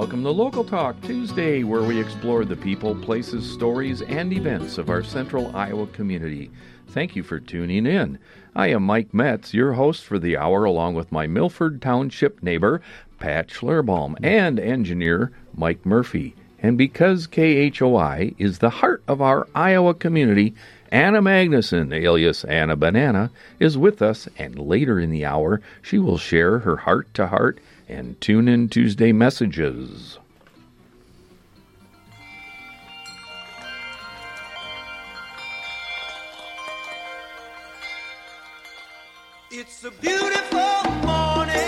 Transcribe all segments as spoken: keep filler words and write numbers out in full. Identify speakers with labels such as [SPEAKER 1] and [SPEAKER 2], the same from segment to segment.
[SPEAKER 1] Welcome to Local Talk Tuesday, where we explore the people, places, stories, and events of our central Iowa community. Thank you for tuning in. I am Mike Metz, your host for the hour, along with my Milford Township neighbor, Pat Schlerbaum, and engineer Mike Murphy. And because K H O I is the heart of our Iowa community, Anna Magnuson, alias Anna Banana, is with us, and later in the hour, she will share her heart-to-heart and tune-in Tuesday messages.
[SPEAKER 2] It's a beautiful morning.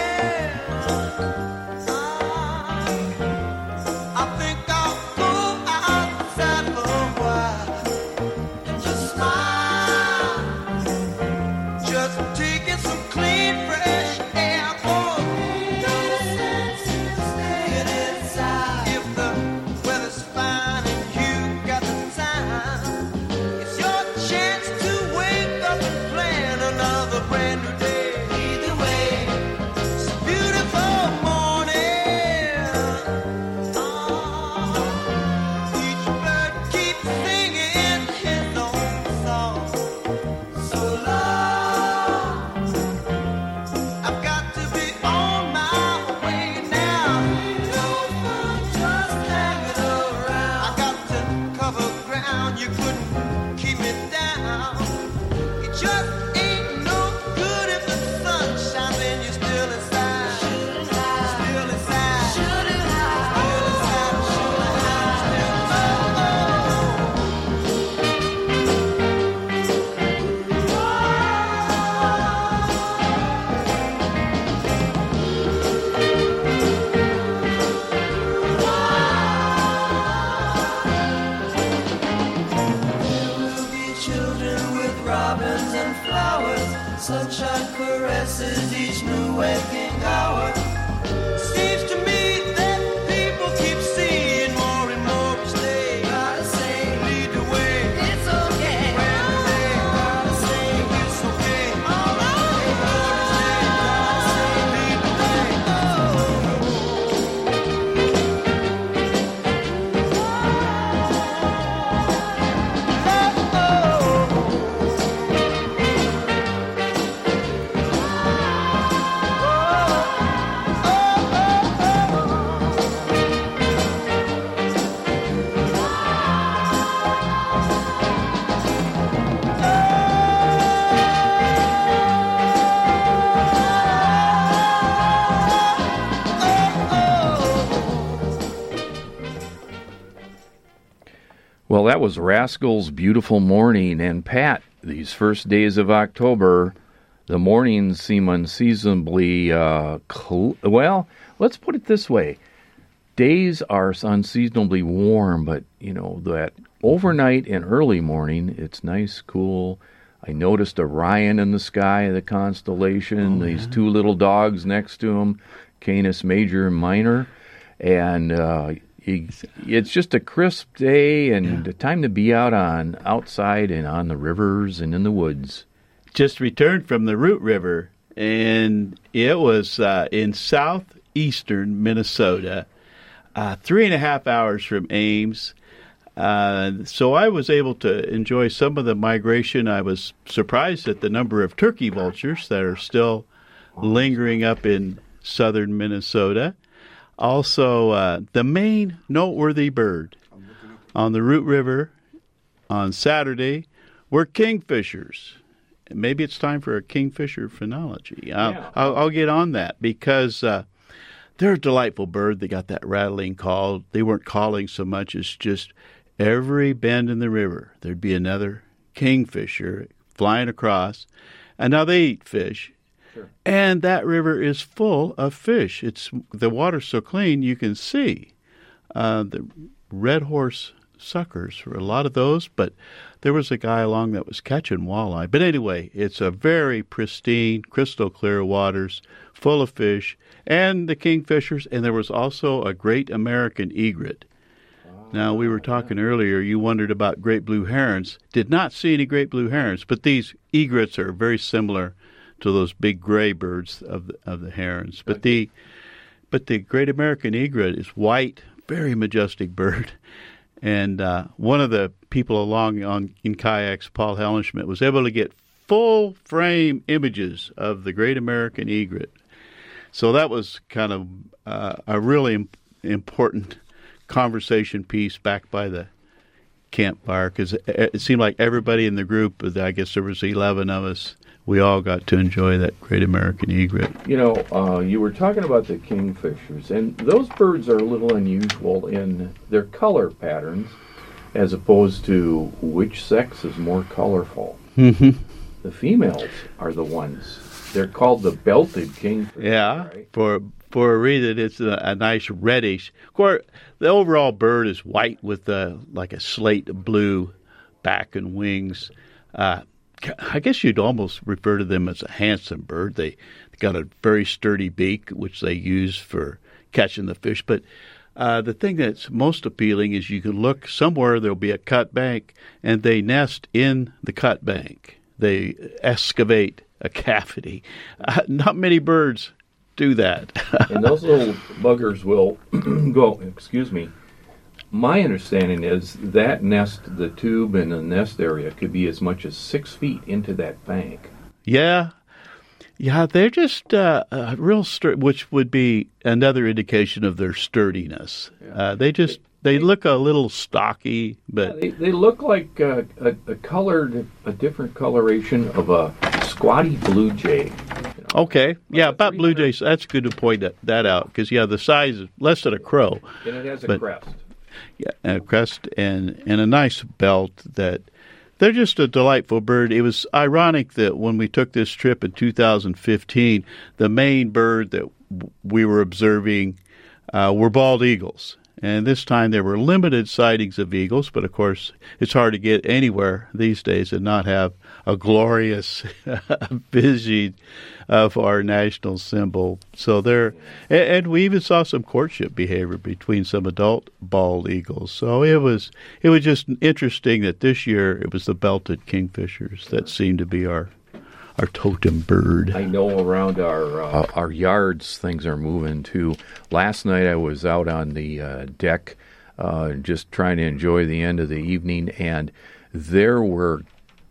[SPEAKER 2] I think I'll go outside for a while and just smile. Just taking some clean, fresh air. Oh, no sense in staying inside. If the weather's fine and you got the time, it's your chance to wake up and plan another brand new day. Either way, it's a beautiful morning. Oh, each bird keeps singing his own song. So long, I've got to be on my way now. No fun just hanging around. I got to cover ground. You couldn't keep me down. It just ain't no good if the sun shines and you're still inside. Still inside. Still inside. Still inside. There will be children with robins and flowers. Sunshine caresses each new waking hour. Seems to me that people keep seeing more and more each day. Gotta say, lead the way. It's okay. When they gotta say, it's okay. All right. Gotta say, lead the way.
[SPEAKER 1] Well, that was Rascals' Beautiful Morning. And Pat, these first days of October, the mornings seem unseasonably, uh, cl- well, let's put it this way. Days are unseasonably warm, but, you know, that overnight and early morning, it's nice, cool. I noticed Orion in the sky, the constellation,
[SPEAKER 3] Oh,
[SPEAKER 1] these
[SPEAKER 3] yeah.
[SPEAKER 1] two little dogs next to him, Canis Major and Minor. And uh, it's it's just a crisp day and
[SPEAKER 3] Yeah.
[SPEAKER 1] a time to be out on outside and on the rivers and in the woods.
[SPEAKER 3] Just returned from the Root River, and it was uh, in southeastern Minnesota, uh, three and a half hours from Ames. Uh, so I was able to enjoy some of the migration. I was surprised at the number of turkey vultures that are still lingering up in southern Minnesota. Also, uh, the main noteworthy bird on the Root River on Saturday were kingfishers. Maybe it's time for a kingfisher phenology. I'll,
[SPEAKER 1] Yeah.
[SPEAKER 3] I'll, I'll get on that because uh, they're a delightful bird. They got that rattling call. They weren't calling so much as just every bend in the river, there'd be another kingfisher flying across. And now they eat fish.
[SPEAKER 1] Sure.
[SPEAKER 3] And that river is full of fish. It's the water's so clean you can see uh, the red horse suckers for a lot of those, but there was a guy along that was catching walleye. But anyway, it's a very pristine, crystal clear waters, full of fish, and the kingfishers, and there was also a great American egret. Now, we were talking earlier, you wondered about great blue herons. Did not see any great blue herons, but these egrets are very similar to those big gray birds of the, of the herons. But the but the great American egret is white, very majestic bird. And uh, one of the people along on in kayaks, Paul Hellenschmidt, was able to get full frame images of the great American egret. So that was kind of uh, a really im- important conversation piece back by the campfire, because it, it seemed like everybody in the group, I guess there was eleven of us, we all got to enjoy that great American egret.
[SPEAKER 1] You know, uh, you were talking about the kingfishers, and those birds are a little unusual in their color patterns, as opposed to which sex is more colorful.
[SPEAKER 3] Mm-hmm.
[SPEAKER 1] The females are the ones. They're called the belted kingfisher.
[SPEAKER 3] Yeah,
[SPEAKER 1] right?
[SPEAKER 3] for for a reason, it's a, a nice reddish. Of course, the overall bird is white with a, like a slate blue back and wings. Uh, I guess you'd almost refer to them as a handsome bird. They got a very sturdy beak, which they use for catching the fish. But uh, the thing that's most appealing is you can look somewhere, there'll be a cut bank, and they nest in the cut bank. They excavate a cavity. Uh, not many birds do that.
[SPEAKER 1] And those little buggers will go, excuse me, my understanding is that nest, the tube and the nest area, could be as much as six feet into that bank.
[SPEAKER 3] Yeah. Yeah, they're just uh, uh, real sturdy, which would be another indication of their sturdiness.
[SPEAKER 1] Yeah.
[SPEAKER 3] Uh, they just, they look a little stocky, but...
[SPEAKER 1] Yeah, they, they look like uh, a, a colored, a different coloration of a squatty blue jay. You know?
[SPEAKER 3] Okay, yeah, about blue
[SPEAKER 1] three hundred
[SPEAKER 3] jays, that's good to point that, that out, because, yeah, the size is less than a crow.
[SPEAKER 1] And it has a
[SPEAKER 3] but,
[SPEAKER 1] crest.
[SPEAKER 3] Yeah, a crest and, and a nice belt that... They're just a delightful bird. It was ironic that when we took this trip in two thousand fifteen, the main bird that we were observing uh, were bald eagles. And this time there were limited sightings of eagles, but of course it's hard to get anywhere these days and not have a glorious vision of our national symbol. So there, and, and we even saw some courtship behavior between some adult bald eagles. So it was it was just interesting that this year it was the belted kingfishers that seemed to be our our totem bird.
[SPEAKER 1] I know around our uh, our yards things are moving too. Last night I was out on the uh, deck uh, just trying to enjoy the end of the evening, and there were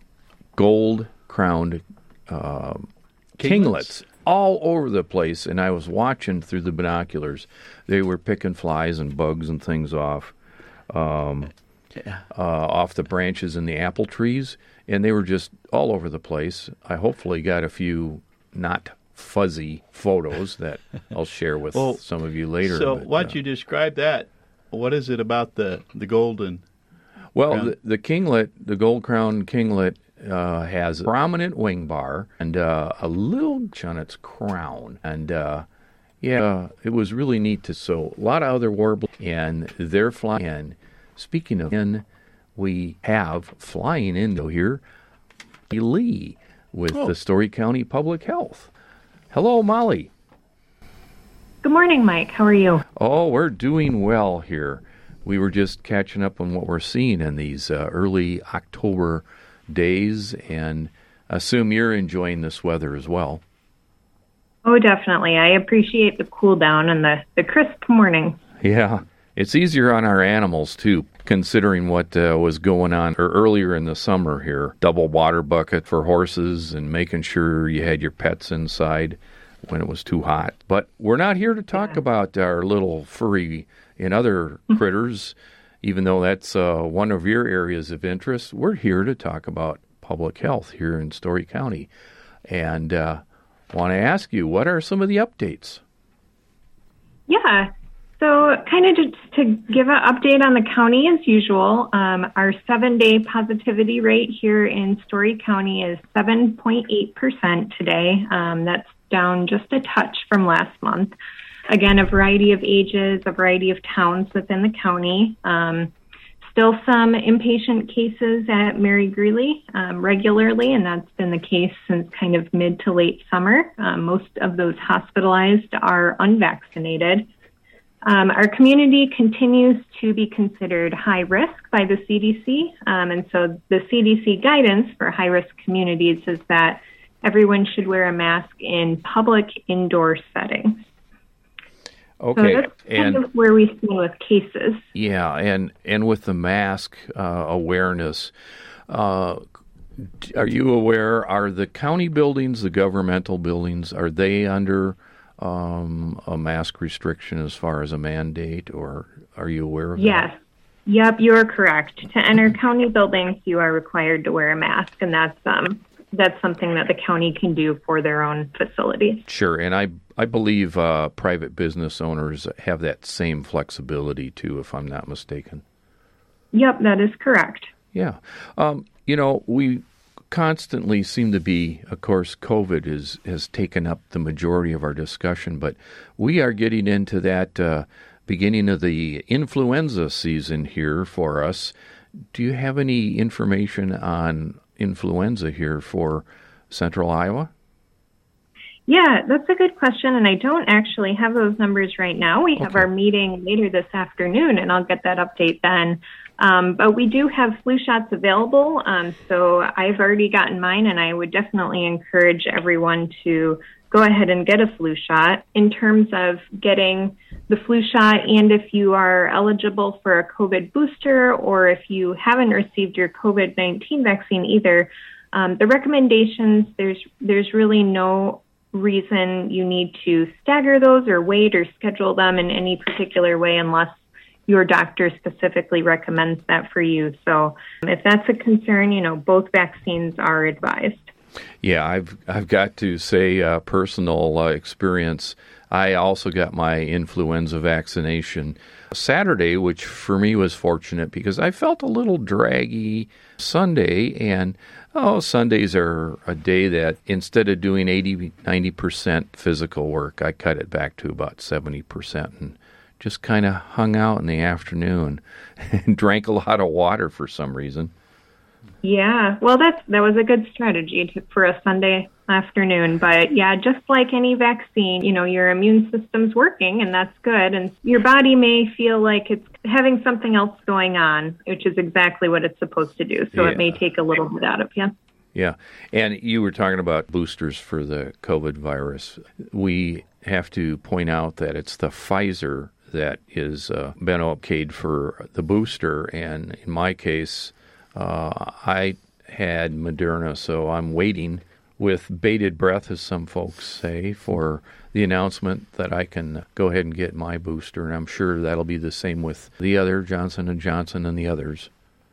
[SPEAKER 1] gold-crowned uh, kinglets all over the place, and I was watching through the binoculars. They were picking flies and bugs and things off um,
[SPEAKER 3] Yeah.
[SPEAKER 1] uh, off the branches in the apple trees, and they were just all over the place. I hopefully got a few not fuzzy photos that I'll share with
[SPEAKER 3] Well,
[SPEAKER 1] some of you later.
[SPEAKER 3] So
[SPEAKER 1] but,
[SPEAKER 3] why
[SPEAKER 1] uh,
[SPEAKER 3] don't you describe that? What is it about the, the golden?
[SPEAKER 1] Well,
[SPEAKER 3] crown?
[SPEAKER 1] the, the kinglet, the gold-crowned kinglet, uh, has a prominent wing bar and uh, a little notch on its crown. And, uh, yeah, uh, it was really neat to so a lot of other warblers, and they're flying in. Speaking of in, we have flying into here Lee with
[SPEAKER 3] Oh.
[SPEAKER 1] the Story County Public Health. Hello, Molly.
[SPEAKER 4] Good morning, Mike. How are you?
[SPEAKER 1] Oh, we're doing well here. We were just catching up on what we're seeing in these uh, early October days, and assume you're enjoying this weather as well.
[SPEAKER 4] Oh, definitely. I appreciate the cool down and the, the crisp morning.
[SPEAKER 1] Yeah, it's easier on our animals, too, considering what uh, was going on or earlier in the summer here. Double water bucket for horses and making sure you had your pets inside when it was too hot. But we're not here to talk
[SPEAKER 4] Yeah.
[SPEAKER 1] about our little furry and other critters, even though that's uh, one of your areas of interest. We're here to talk about public health here in Story County. And uh, want to ask you, what are some of the updates?
[SPEAKER 4] Yeah. So kind of just to give an update on the county as usual, um, our seven-day positivity rate here in Story County is seven point eight percent today. Um, that's down just a touch from last month. Again, a variety of ages, a variety of towns within the county. Um, still some inpatient cases at Mary Greeley um, regularly, and that's been the case since kind of mid to late summer. Um, most of those hospitalized are unvaccinated. Um, our community continues to be considered high risk by the C D C, um, and so the C D C guidance for high-risk communities is that everyone should wear a mask in public indoor settings.
[SPEAKER 1] Okay,
[SPEAKER 4] So that's kind
[SPEAKER 1] and
[SPEAKER 4] of where we stand with cases.
[SPEAKER 1] yeah, and and with the mask uh, awareness, uh, are you aware? Are the county buildings, the governmental buildings, are they under um, a mask restriction as far as a mandate, or are you aware of
[SPEAKER 4] Yes.
[SPEAKER 1] that?
[SPEAKER 4] Yep, you are correct. To enter county buildings, you are required to wear a mask, and that's um that's something that the county can do for their own facilities.
[SPEAKER 1] Sure, and I I believe uh, private business owners have that same flexibility too, if I'm not mistaken.
[SPEAKER 4] Yep, that is correct.
[SPEAKER 1] Yeah, um, you know, we constantly seem to be, of course, COVID is has taken up the majority of our discussion, but we are getting into that uh, beginning of the influenza season here for us. Do you have any information on influenza here for Central Iowa?
[SPEAKER 4] Yeah, that's a good question, and I don't actually have those numbers right now. We have
[SPEAKER 1] Okay.
[SPEAKER 4] our meeting later this afternoon, and I'll get that update then. Um, but we do have flu shots available, um, so I've already gotten mine, and I would definitely encourage everyone to go ahead and get a flu shot. In terms of getting the flu shot, and if you are eligible for a COVID booster, or if you haven't received your COVID nineteen vaccine either, um, the recommendations, there's there's really no reason you need to stagger those or wait or schedule them in any particular way unless your doctor specifically recommends that for you. So if that's a concern, you know, both vaccines are advised.
[SPEAKER 1] Yeah, I've I've got to say, uh, personal uh, experience. I also got my influenza vaccination Saturday, which for me was fortunate because I felt a little draggy Sunday, and oh, Sundays are a day that instead of doing eighty, ninety percent physical work, I cut it back to about seventy percent and just kind of hung out in the afternoon and drank a lot of water for some reason.
[SPEAKER 4] Yeah, well, that's that was a good strategy to, for a Sunday afternoon. But yeah, just like any vaccine, you know, your immune system's working, and that's good. And your body may feel like it's having something else going on, which is exactly what it's supposed to do. So
[SPEAKER 1] Yeah.
[SPEAKER 4] it may take a little bit out of you.
[SPEAKER 1] Yeah, and you were talking about boosters for the COVID virus. We have to point out that it's the Pfizer that is uh, been okayed for the booster, and in my case, uh, I had Moderna, so I'm waiting with bated breath, as some folks say, for the announcement that I can go ahead and get my booster, and I'm sure that'll be the same with the other Johnson and Johnson and the others.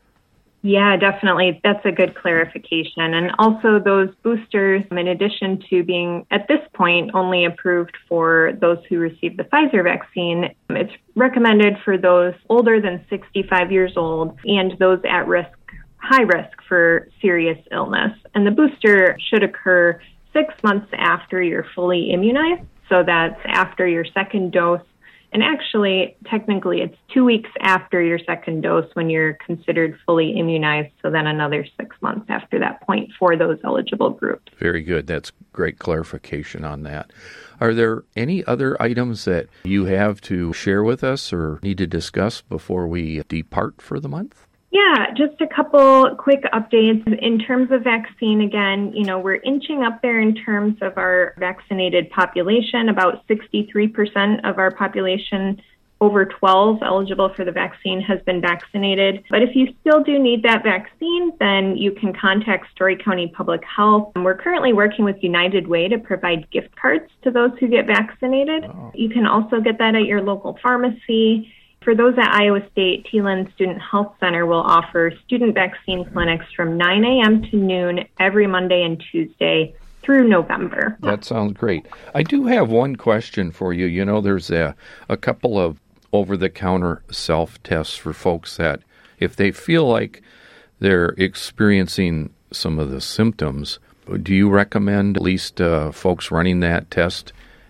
[SPEAKER 4] Yeah, definitely. That's a good clarification. And also those boosters, in addition to being, at this point, only approved for those who received the Pfizer vaccine, it's recommended for those older than sixty-five years old and those at risk, high risk for serious illness. And the booster should occur six months after you're fully immunized. So that's after your second dose. And actually, technically, it's two weeks after your second dose when you're considered fully immunized. So then another six months after that point for those eligible groups.
[SPEAKER 1] Very good. That's great clarification on that. Are there any other items that you have to share with us or need to discuss before we depart for the month?
[SPEAKER 4] Yeah, just a couple quick updates. In terms of vaccine, again, you know, we're inching up there in terms of our vaccinated population. About sixty-three percent of our population over twelve eligible for the vaccine has been vaccinated. But if you still do need that vaccine, then you can contact Story County Public Health. And we're currently working with United Way to provide gift cards to those who get vaccinated. Oh. You can also get that at your local pharmacy. For those at Iowa State, Thielen Student Health Center will offer student vaccine clinics from nine a.m. to noon every Monday and Tuesday through November.
[SPEAKER 1] That sounds great. I do have one question for you. You know, there's a, a couple of over-the-counter self-tests for folks that if they feel like they're experiencing some of the symptoms, do you recommend at least uh, folks running that test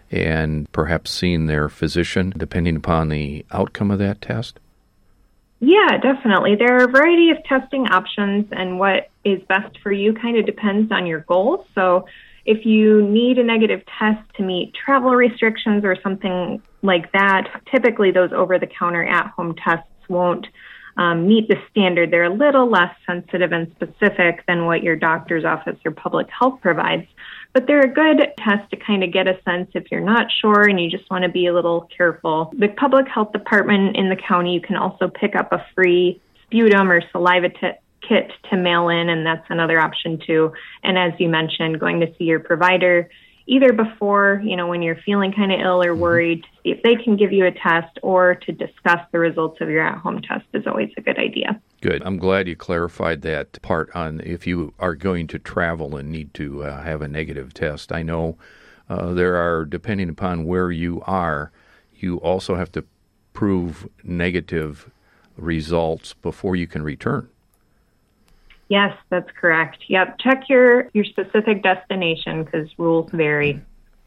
[SPEAKER 1] and perhaps seeing their physician, depending upon the outcome of that test?
[SPEAKER 4] Yeah, definitely. There are a variety of testing options, and what is best for you kind of depends on your goals. So if you need a negative test to meet travel restrictions or something like that, typically those over-the-counter at-home tests won't um, meet the standard. They're a little less sensitive and specific than what your doctor's office or public health provides. but they're a good test to kind of get a sense if you're not sure and you just want to be a little careful. The public health department in the county, you can also pick up a free sputum or saliva t- kit to mail in, and that's another option too. And as you mentioned, going to see your provider either before, you know, when you're feeling kind of ill or worried, to see if they can give you a test, or to discuss the results of your at-home test is always a good idea.
[SPEAKER 1] Good. I'm glad you clarified that part on if you are going to travel and need to uh, have a negative test. I know uh, there are, depending upon where you are, you also have to prove negative results before you can return.
[SPEAKER 4] Yes, that's correct. Yep. Check your, your specific destination because rules vary.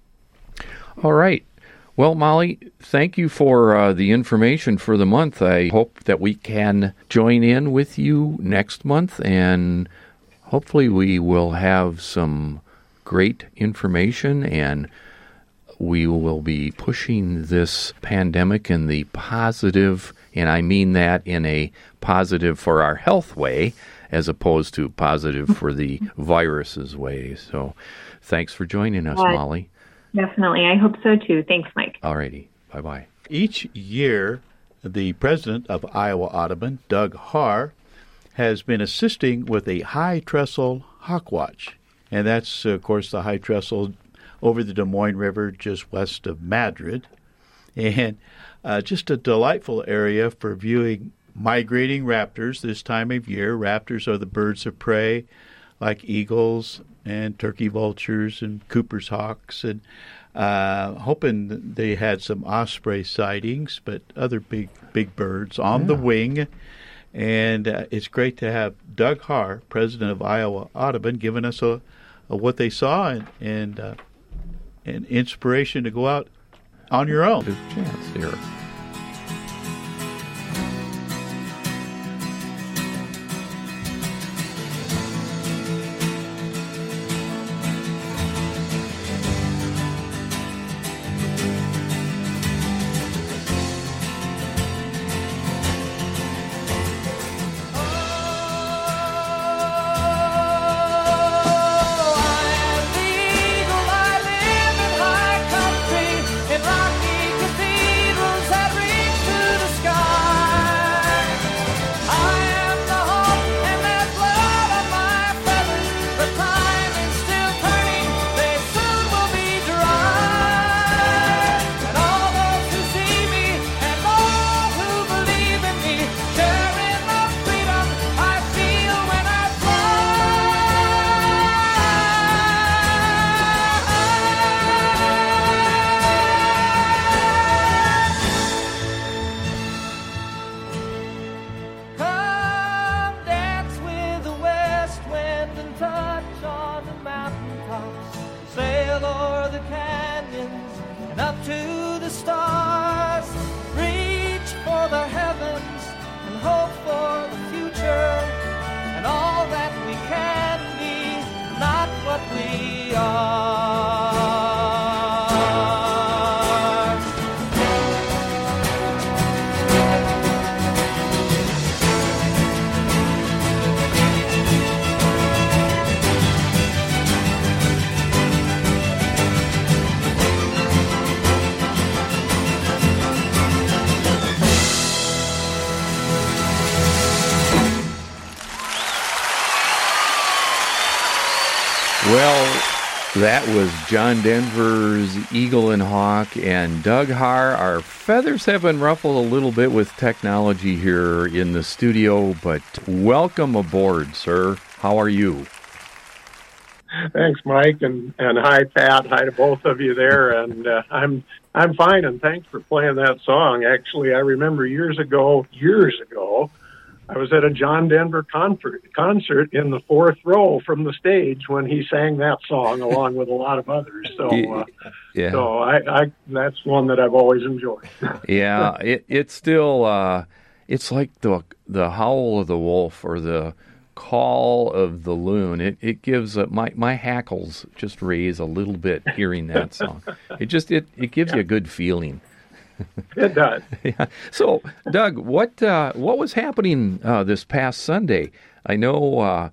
[SPEAKER 1] All right. Well, Molly, thank you for uh, the information for the month. I hope that we can join in with you next month, and hopefully we will have some great information, and we will be pushing this pandemic in the positive, and I mean that in a positive for our health way, as opposed to positive for the virus's way. So thanks for joining us,
[SPEAKER 4] uh,
[SPEAKER 1] Molly.
[SPEAKER 4] Definitely. I hope so, too. Thanks, Mike.
[SPEAKER 1] All righty. Bye-bye.
[SPEAKER 3] Each year, the president of Iowa Audubon, Doug Haar, has been assisting with a high trestle hawk watch. And that's, of course, the high trestle over the Des Moines River just west of Madrid. And uh, just a delightful area for viewing migrating raptors this time of year. Raptors are the birds of prey like eagles and turkey vultures and Cooper's hawks, and uh, hoping they had some osprey sightings, but other big big birds on yeah. the wing. And uh, it's great to have Doug Haar, president of Iowa Audubon, giving us a, a what they saw and and, uh, and inspiration to go out on your own.
[SPEAKER 1] Good chance here. Well, that was John Denver's Eagle and Hawk and Doug Haar. Our feathers have been ruffled a little bit with technology here in the studio, but welcome aboard, sir. How are you?
[SPEAKER 5] Thanks, Mike, and, and hi, Pat. Hi to both of you there. And uh, I'm I'm fine, and thanks for playing that song. Actually, I remember years ago, years ago, I was at a John Denver concert, concert in the fourth row from the stage when he sang that song along with a lot of others. So, uh,
[SPEAKER 1] yeah.
[SPEAKER 5] so I, I that's one that I've always enjoyed.
[SPEAKER 1] yeah, it, it's still uh, it's like the the howl of the wolf or the call of the loon. It it gives uh, my my hackles just raise a little bit hearing that song. It just it it gives yeah. you a good feeling.
[SPEAKER 5] It does.
[SPEAKER 1] Yeah. So, Doug, what uh, what was happening uh, this past Sunday? I know uh,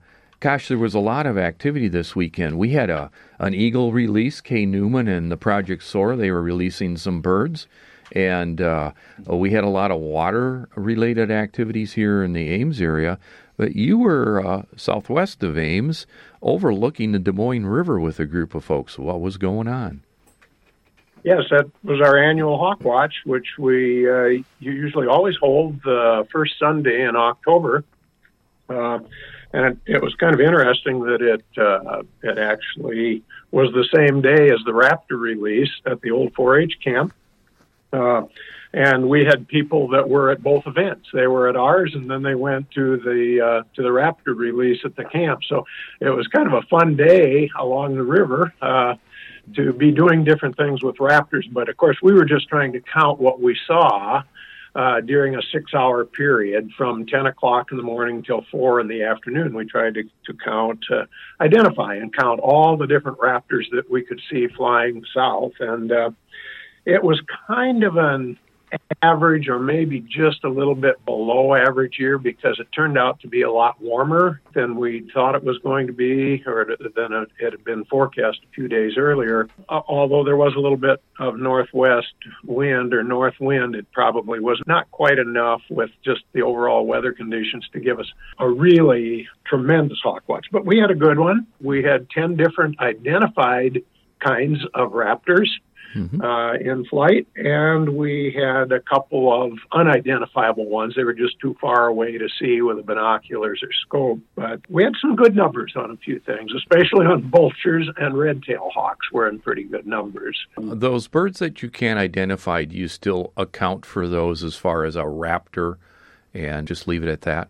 [SPEAKER 1] Gosh, there was a lot of activity this weekend. We had a an eagle release. Kay Newman and the Project Soar, they were releasing some birds. And uh, we had a lot of water-related activities here in the Ames area. But you were uh, southwest of Ames, overlooking the Des Moines River with a group of folks. What was going on?
[SPEAKER 5] Yes, that was our annual Hawk Watch, which we uh, usually always hold the first Sunday in October. Uh, and it, it was kind of interesting that it uh, it actually was the same day as the Raptor release at the old four H camp. Uh, and we had people that were at both events. They were at ours, and then they went to the uh, to the Raptor release at the camp. So it was kind of a fun day along the river uh, to be doing different things with raptors. But of course, we were just trying to count what we saw uh, during a six-hour period from ten o'clock in the morning till four in the afternoon. We tried to, to count, uh, identify, and count all the different raptors that we could see flying south, and uh, it was kind of an average or maybe just a little bit below average year because it turned out to be a lot warmer than we thought it was going to be or than it had been forecast a few days earlier. Although there was a little bit of northwest wind or north wind, it probably was not quite enough with just the overall weather conditions to give us a really tremendous hawk watch. But we had a good one. We had ten different identified kinds of raptors. Mm-hmm. Uh, in flight, and we had a couple of unidentifiable ones. They were just too far away to see with the binoculars or scope, but we had some good numbers on a few things, especially on vultures and red-tailed hawks were in pretty good numbers.
[SPEAKER 1] Those birds that you can't identify, do you still account for those as far as a raptor and just leave it at that?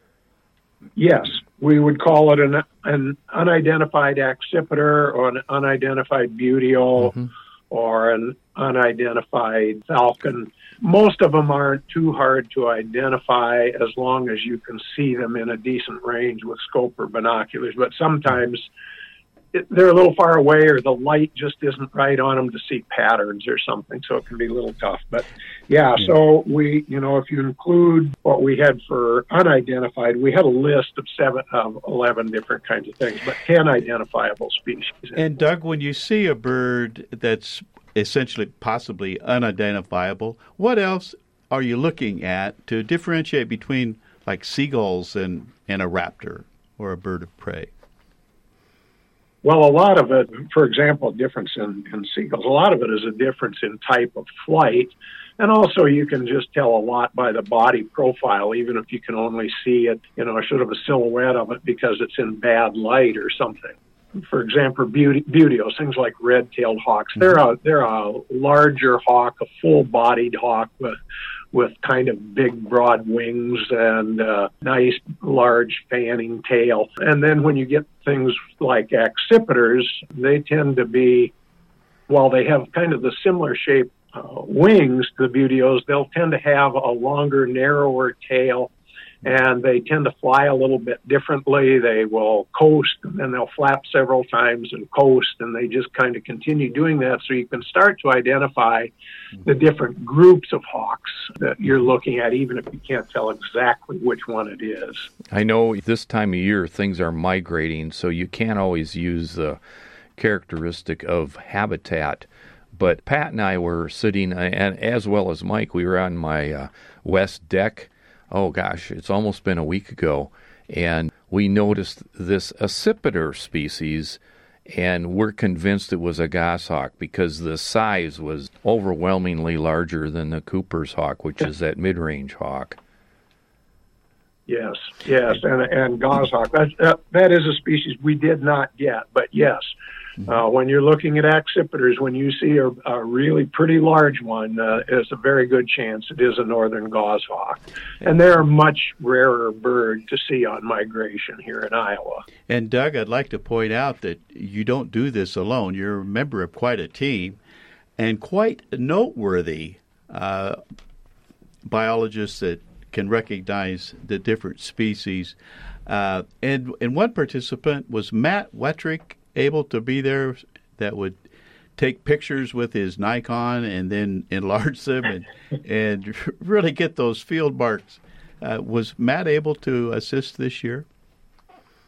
[SPEAKER 5] Yes, we would call it an, an unidentified accipiter or an unidentified buteo. Mm-hmm. Or an unidentified falcon. Most of them aren't too hard to identify as long as you can see them in a decent range with scope or binoculars. But sometimes it, they're a little far away or the light just isn't right on them to see patterns or something, so it can be a little tough. But, yeah, yeah. So we, you know, if you include what we had for unidentified, we had a list of seven of eleven different kinds of things, but ten identifiable species.
[SPEAKER 3] And, Doug, when you see a bird that's essentially possibly unidentifiable, what else are you looking at to differentiate between, like, seagulls and, and a raptor or a bird of prey?
[SPEAKER 5] Well, a lot of it, for example, difference in, in seagulls, a lot of it is a difference in type of flight. And also you can just tell a lot by the body profile, even if you can only see it, you know, sort of a silhouette of it because it's in bad light or something. For example, beauty, buteos, things like red-tailed hawks. They're a, they're a larger hawk, a full-bodied hawk with with kind of big, broad wings and uh, nice, large fanning tail. And then when you get things like accipiters, they tend to be, while they have kind of the similar shape uh, wings to the buteos, they'll tend to have a longer, narrower tail, and they tend to fly a little bit differently. They will coast, and then they'll flap several times and coast, and they just kind of continue doing that. So you can start to identify the different groups of hawks that you're looking at, even if you can't tell exactly which one it is.
[SPEAKER 1] I know this time of year things are migrating, so you can't always use the characteristic of habitat. But Pat and I were sitting, and as well as Mike, we were on my uh, west deck. Oh, gosh, it's almost been a week ago, and we noticed this accipiter species, and we're convinced it was a goshawk because the size was overwhelmingly larger than the Cooper's hawk, which is that mid-range hawk.
[SPEAKER 5] Yes, yes, and and goshawk, that, that, that is a species we did not get, but yes. Uh, when you're looking at accipiters, when you see a, a really pretty large one, uh, it's a very good chance it is a northern goshawk. And they're a much rarer bird to see on migration here in Iowa.
[SPEAKER 3] And, Doug, I'd like to point out that you don't do this alone. You're a member of quite a team and quite noteworthy uh, biologists that can recognize the different species. Uh, and, and one participant was Matt Wettrick, able to be there, that would take pictures with his Nikon and then enlarge them and, and really get those field marks. Uh, was Matt able to assist this year?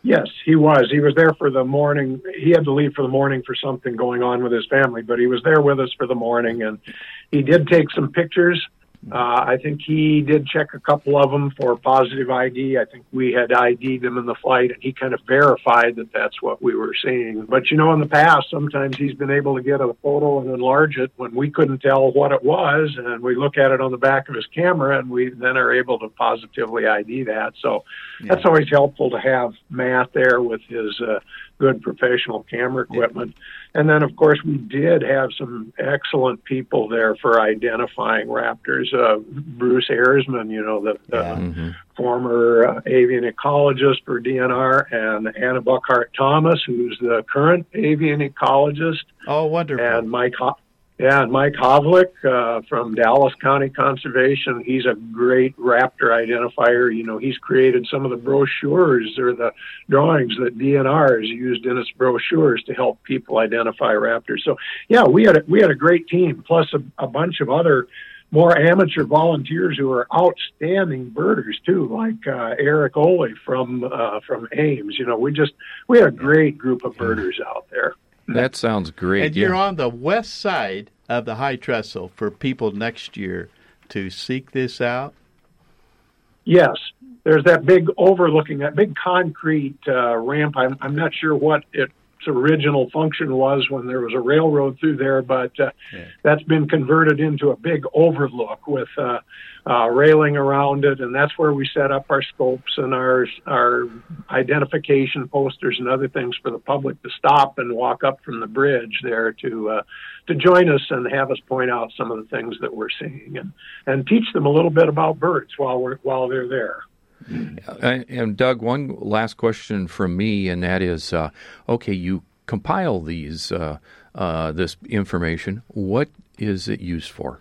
[SPEAKER 5] Yes, he was. He was there for the morning. He had to leave for the morning for something going on with his family, but he was there with us for the morning, and he did take some pictures. Uh, I think he did check a couple of them for positive I D. I think we had I D'd them in the flight, and he kind of verified that that's what we were seeing. But, you know, in the past, sometimes he's been able to get a photo and enlarge it when we couldn't tell what it was, and we look at it on the back of his camera, and we then are able to positively I D that. So yeah. That's always helpful to have Matt there with his uh, good professional camera equipment. Yeah. And then, of course, we did have some excellent people there for identifying raptors. Uh, Bruce Erzman, you know, the, the
[SPEAKER 3] yeah. mm-hmm.
[SPEAKER 5] former uh, avian ecologist for D N R, and Anna Buckhart Thomas, who's the current avian ecologist.
[SPEAKER 3] Oh, wonderful.
[SPEAKER 5] And Mike Ho- yeah, and Mike Havlick uh, from Dallas County Conservation. He's a great raptor identifier. You know, he's created some of the brochures or the drawings that D N R has used in its brochures to help people identify raptors. So, yeah, we had a, we had a great team, plus a, a bunch of other more amateur volunteers who are outstanding birders too, like uh, Eric Oley from uh, from Ames. You know, we just we had a great group of birders out there.
[SPEAKER 1] That sounds great.
[SPEAKER 3] And
[SPEAKER 1] yeah.
[SPEAKER 3] you're on the west side of the High Trestle for people next year to seek this out?
[SPEAKER 5] Yes. There's that big overlooking, that big concrete uh, ramp. I'm, I'm not sure what its original function was when there was a railroad through there, but uh, yeah. that's been converted into a big overlook with uh, uh, railing around it, and that's where we set up our scopes and our our identification posters and other things for the public to stop and walk up from the bridge there to uh, to join us and have us point out some of the things that we're seeing and, and teach them a little bit about birds while we're while they're there.
[SPEAKER 1] And, and Doug, one last question from me, and that is, uh, okay, you compile these uh, uh, this information. What is it used for?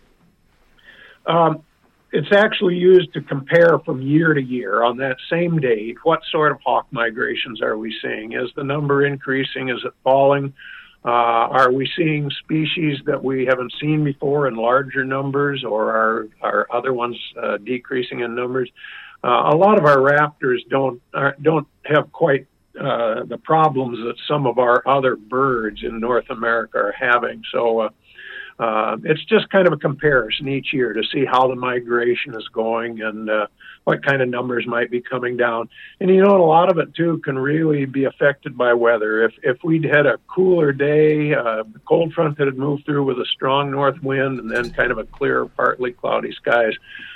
[SPEAKER 5] Um, it's actually used to compare from year to year on that same date. What sort of hawk migrations are we seeing? Is the number increasing? Is it falling? Uh, are we seeing species that we haven't seen before in larger numbers, or are, are other ones uh, decreasing in numbers? Uh, a lot of our raptors don't are, don't have quite uh, the problems that some of our other birds in North America are having. So uh, uh, it's just kind of a comparison each year to see how the migration is going and uh, what kind of numbers might be coming down. And, you know, a lot of it, too, can really be affected by weather. If if we'd had a cooler day, uh, the cold front that had moved through with a strong north wind and then kind of a clear, partly cloudy skies,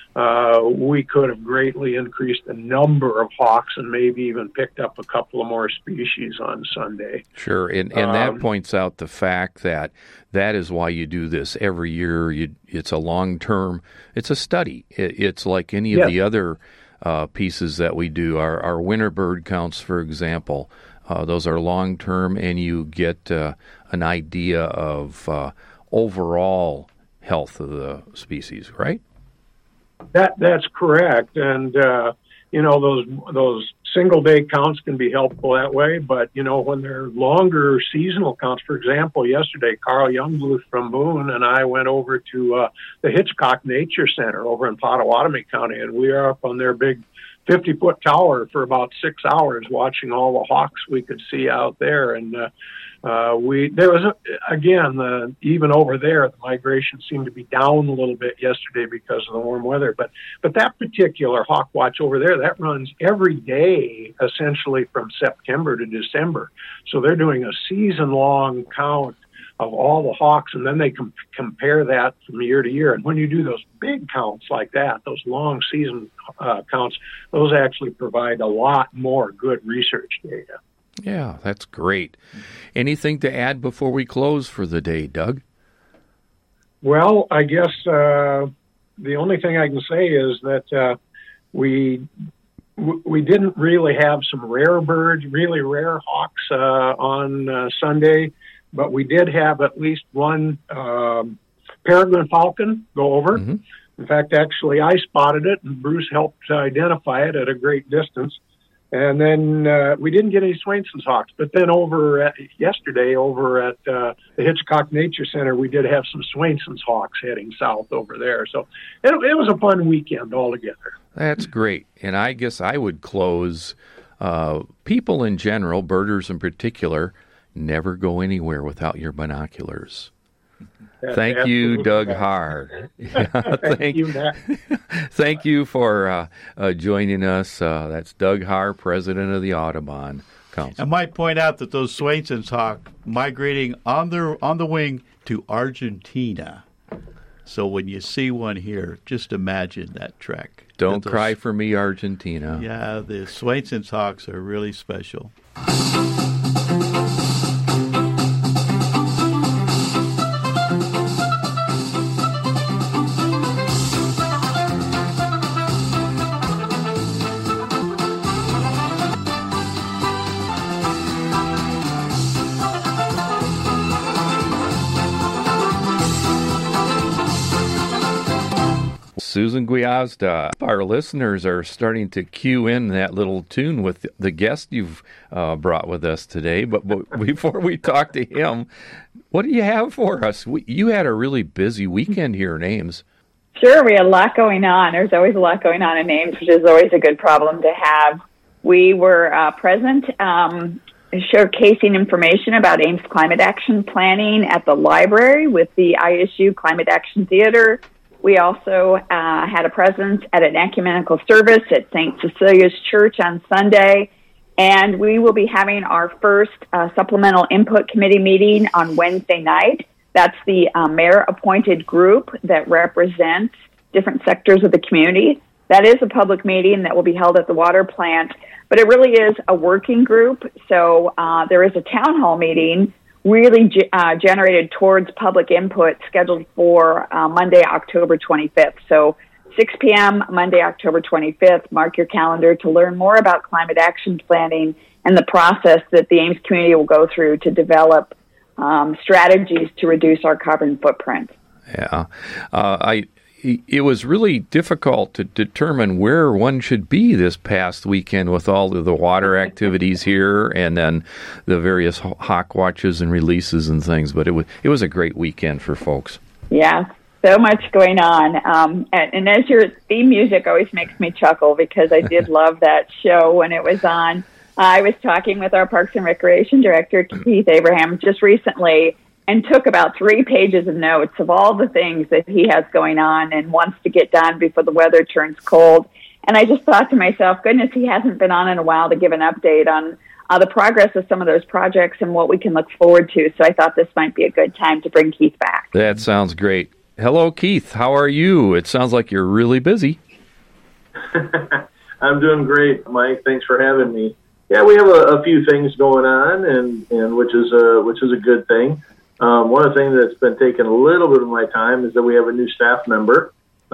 [SPEAKER 5] Uh, we could have greatly increased the number of hawks and maybe even picked up a couple of more species on Sunday.
[SPEAKER 1] Sure, and, and
[SPEAKER 5] um,
[SPEAKER 1] that points out the fact that that is why you do this every year. You, it's a long-term, it's a study. It, it's like any of
[SPEAKER 5] yes.
[SPEAKER 1] the other uh, pieces that we do. Our, our winter bird counts, for example, uh, those are long-term, and you get uh, an idea of uh, overall health of the species, right?
[SPEAKER 5] That that's correct, and uh, you know those those single day counts can be helpful that way. But you know when they're longer seasonal counts, for example, yesterday Carl Youngbluth from Boone and I went over to uh, the Hitchcock Nature Center over in Pottawatomie County, and we are up on their big fifty foot tower for about six hours watching all the hawks we could see out there, and. Uh, Uh, we there was a, again the, even over there the migration seemed to be down a little bit yesterday because of the warm weather, but but that particular hawk watch over there that runs every day essentially from September to December, so they're doing a season long count of all the hawks, and then they com- compare that from year to year. And when you do those big counts like that, those long season uh, counts, those actually provide a lot more good research data.
[SPEAKER 1] Yeah, that's great. Anything to add before we close for the day, Doug?
[SPEAKER 5] Well, I guess uh, the only thing I can say is that uh, we we didn't really have some rare birds, really rare hawks uh, on uh, Sunday, but we did have at least one um, peregrine falcon go over. Mm-hmm. In fact, actually, I spotted it, and Bruce helped identify it at a great distance. And then uh, we didn't get any Swainson's hawks. But then over at, yesterday, over at uh, the Hitchcock Nature Center, we did have some Swainson's hawks heading south over there. So it, it was a fun weekend altogether.
[SPEAKER 1] That's great. And I guess I would close uh, people in general, birders in particular, never go anywhere without your binoculars.
[SPEAKER 5] That's
[SPEAKER 1] Thank you,
[SPEAKER 5] absolutely
[SPEAKER 1] Doug
[SPEAKER 5] right.
[SPEAKER 1] Haar. Yeah,
[SPEAKER 5] Thank
[SPEAKER 1] thank,
[SPEAKER 5] you, Matt.
[SPEAKER 1] thank you for uh, uh, joining us. Uh, that's Doug Haar, president of the Audubon Council.
[SPEAKER 3] I might point out that those Swainson's hawk migrating on the on the wing to Argentina. So when you see one here, just imagine that trek.
[SPEAKER 1] Don't
[SPEAKER 3] Those-
[SPEAKER 1] cry for me, Argentina.
[SPEAKER 3] Yeah, the Swainson's hawks are really special.
[SPEAKER 1] Susan Guiazda, our listeners are starting to cue in that little tune with the guest you've uh, brought with us today. But, but before we talk to him, what do you have for us? We, you had a really busy weekend here in Ames.
[SPEAKER 6] Sure, we had a lot going on. There's always a lot going on in Ames, which is always a good problem to have. We were uh, present um, showcasing information about Ames Climate Action Planning at the library with the I S U Climate Action Theater. We also uh, had a presence at an ecumenical service at Saint Cecilia's Church on Sunday, and we will be having our first uh, supplemental input committee meeting on Wednesday night. That's the uh, mayor-appointed group that represents different sectors of the community. That is a public meeting that will be held at the water plant, but it really is a working group. So uh, there is a town hall meeting really uh, generated towards public input scheduled for uh, Monday, October twenty-fifth. So six p.m. Monday, October twenty-fifth. Mark your calendar to learn more about climate action planning and the process that the Ames community will go through to develop um, strategies to reduce our carbon footprint.
[SPEAKER 1] Yeah, uh, I. It was really difficult to determine where one should be this past weekend with all of the water activities here and then the various hawk watches and releases and things. But it was it was a great weekend for folks.
[SPEAKER 6] Yeah, so much going on. Um, and, and as your theme music always makes me chuckle because I did love that show when it was on. I was talking with our Parks and Recreation Director, Keith Abraham, just recently, and took about three pages of notes of all the things that he has going on and wants to get done before the weather turns cold. And I just thought to myself, goodness, he hasn't been on in a while to give an update on uh, the progress of some of those projects and what we can look forward to. So I thought this might be a good time to bring Keith back.
[SPEAKER 1] That sounds great. Hello, Keith. How are you? It sounds like you're really busy.
[SPEAKER 7] I'm doing great, Mike. Thanks for having me. Yeah, we have a, a few things going on, and, and which is a which is a good thing. Um, one of the things that's been taking a little bit of my time is that we have a new staff member.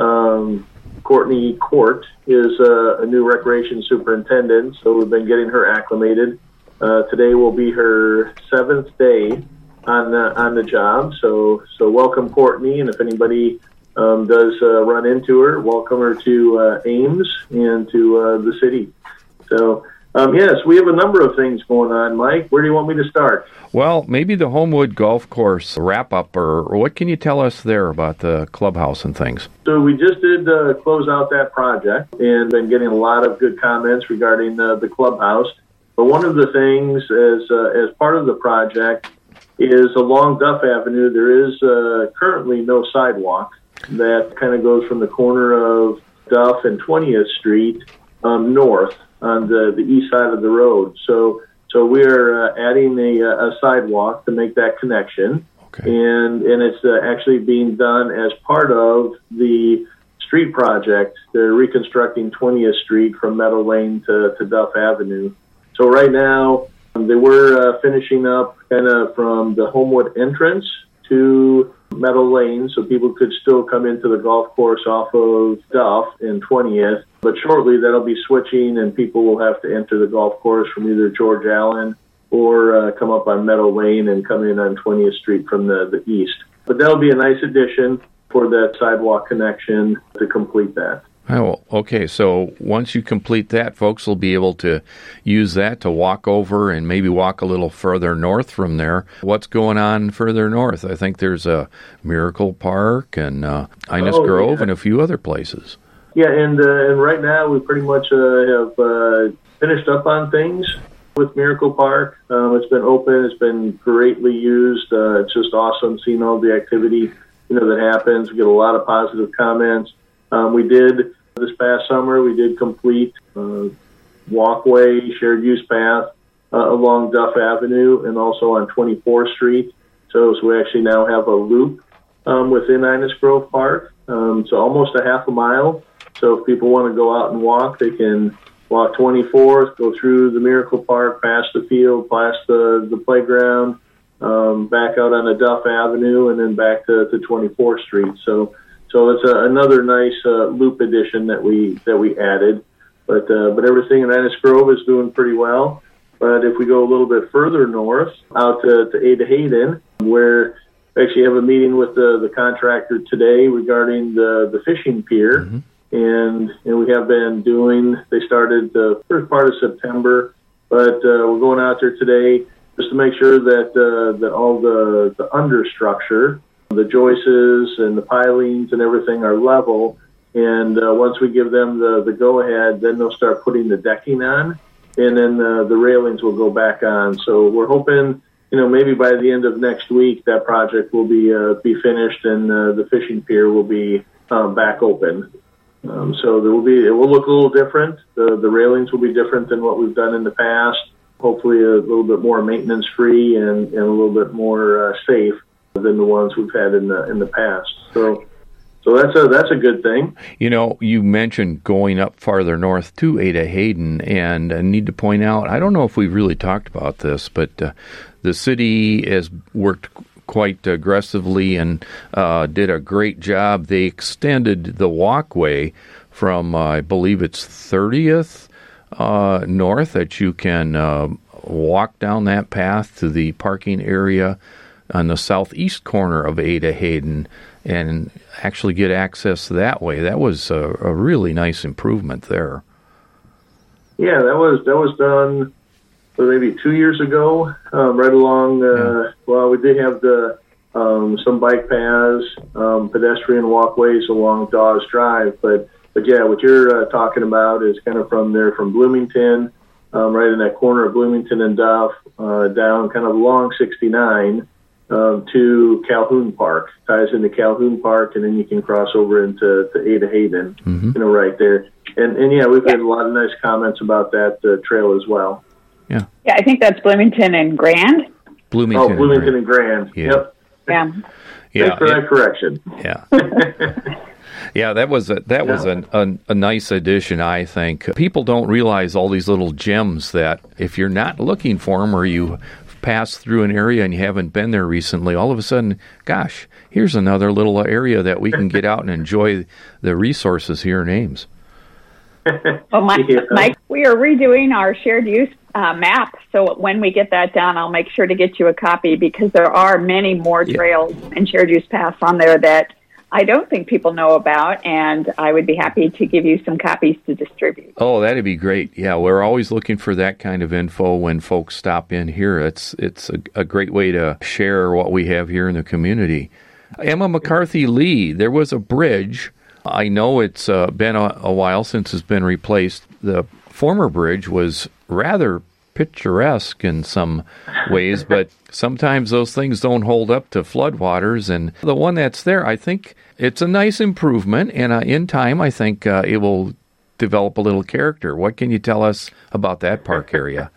[SPEAKER 7] Um, Courtney Court is a, a new recreation superintendent, so we've been getting her acclimated. Uh, today will be her seventh day on the on the job. So so welcome, Courtney, and if anybody um, does uh, run into her, welcome her to uh, Ames and to uh, the city. So. Um, yes, we have a number of things going on, Mike. Where do you want me to start?
[SPEAKER 1] Well, maybe the Homewood Golf Course wrap-up, or, or what can you tell us there about the clubhouse and things?
[SPEAKER 7] So we just did uh, close out that project and been getting a lot of good comments regarding uh, the clubhouse. But one of the things as, uh, as part of the project is along Duff Avenue, there is uh, currently no sidewalk that kind of goes from the corner of Duff and twentieth Street um, north on the, the east side of the road. So so we're uh, adding a, a sidewalk to make that connection.
[SPEAKER 1] Okay.
[SPEAKER 7] And and it's uh, actually being done as part of the street project. They're reconstructing twentieth Street from Meadow Lane to, to Duff Avenue. So right now, um, they were uh, finishing up kind of from the Homewood entrance to Meadow Lane, so people could still come into the golf course off of Duff and twentieth. But shortly, that'll be switching, and people will have to enter the golf course from either George Allen or uh, come up on Meadow Lane and come in on twentieth Street from the, the east. But that'll be a nice addition for that sidewalk connection to complete that.
[SPEAKER 1] Oh, okay. So once you complete that, folks will be able to use that to walk over and maybe walk a little further north from there. What's going on further north? I think there's a Miracle Park and uh, Innis
[SPEAKER 7] Oh,
[SPEAKER 1] Grove
[SPEAKER 7] yeah.
[SPEAKER 1] and a few other places.
[SPEAKER 7] Yeah, and uh, and right now we pretty much uh, have uh, finished up on things with Miracle Park. Um, it's been open. It's been greatly used. Uh, it's just awesome seeing all the activity, you know, that happens. We get a lot of positive comments. Um, we did this past summer. We did complete uh, walkway, shared use path uh, along Duff Avenue and also on twenty-fourth Street. So, so we actually now have a loop um, within Innis Grove Park. Um, so almost a half a mile. So if people want to go out and walk, they can walk twenty-fourth, go through the Miracle Park, past the field, past the, the playground, um, back out on the Duff Avenue, and then back to, to twenty-fourth Street. So, so it's a, another nice uh, loop addition that we that we added. But uh, but everything in Innis Grove is doing pretty well. But if we go a little bit further north, out to, to Ada Hayden, where we actually have a meeting with the, the contractor today regarding the, the fishing pier. Mm-hmm. And, and we have been doing, they started the first part of September, but uh, we're going out there today just to make sure that uh, that all the, the understructure, the joists and the pilings and everything are level. And uh, once we give them the, the go-ahead, then they'll start putting the decking on, and then uh, the railings will go back on. So we're hoping, you know, maybe by the end of next week, that project will be uh, be finished and uh, the fishing pier will be um, back open. Um, so there will be, it will look a little different. The the railings will be different than what we've done in the past. Hopefully a little bit more maintenance free and, and a little bit more uh, safe than the ones we've had in the in the past. So so that's a that's a good thing.
[SPEAKER 1] You know, you mentioned going up farther north to Ada Hayden, and I need to point out, I don't know if we've really talked about this, but uh, the city has worked quite aggressively and uh, did a great job. They extended the walkway from, uh, I believe it's thirtieth uh, north, that you can uh, walk down that path to the parking area on the southeast corner of Ada Hayden and actually get access that way. That was a, a really nice improvement there.
[SPEAKER 7] Yeah, that was that was done maybe two years ago, um, right along, uh, yeah. well, we did have the um, some bike paths, um, pedestrian walkways along Dawes Drive, but, but yeah, what you're uh, talking about is kind of from there, from Bloomington, um, right in that corner of Bloomington and Duff, uh, down kind of along sixty-nine um, to Calhoun Park, ties into Calhoun Park, and then you can cross over into to Ada Hayden, mm-hmm. you know, right there. And, and yeah, we've had a lot of nice comments about that uh, trail as well.
[SPEAKER 1] Yeah.
[SPEAKER 6] Yeah, I think that's Bloomington and Grand.
[SPEAKER 1] Bloomington.
[SPEAKER 7] Oh, Bloomington and Grand.
[SPEAKER 1] Yeah.
[SPEAKER 7] Yep.
[SPEAKER 6] Yeah.
[SPEAKER 7] Yeah. Thanks for that correction.
[SPEAKER 1] Yeah. Yeah, that was a, that yeah. was a, a, a nice addition, I think. People don't realize all these little gems that if you're not looking for them or you pass through an area and you haven't been there recently, all of a sudden, gosh, here's another little area that we can get out and enjoy the resources here in Ames.
[SPEAKER 6] Well, Mike, yeah. Mike, we are redoing our shared use uh, map, so when we get that done, I'll make sure to get you a copy because there are many more trails yeah. and shared use paths on there that I don't think people know about, and I would be happy to give you some copies to distribute.
[SPEAKER 1] Oh, that'd be great. Yeah, we're always looking for that kind of info when folks stop in here. It's it's a, a great way to share what we have here in the community. Emma McCarthy Lee, there was a bridge. I know it's uh, been a, a while since it's been replaced. The former bridge was rather picturesque in some ways, but sometimes those things don't hold up to floodwaters. And the one that's there, I think it's a nice improvement, and uh, in time, I think uh, it will develop a little character. What can you tell us about that park area?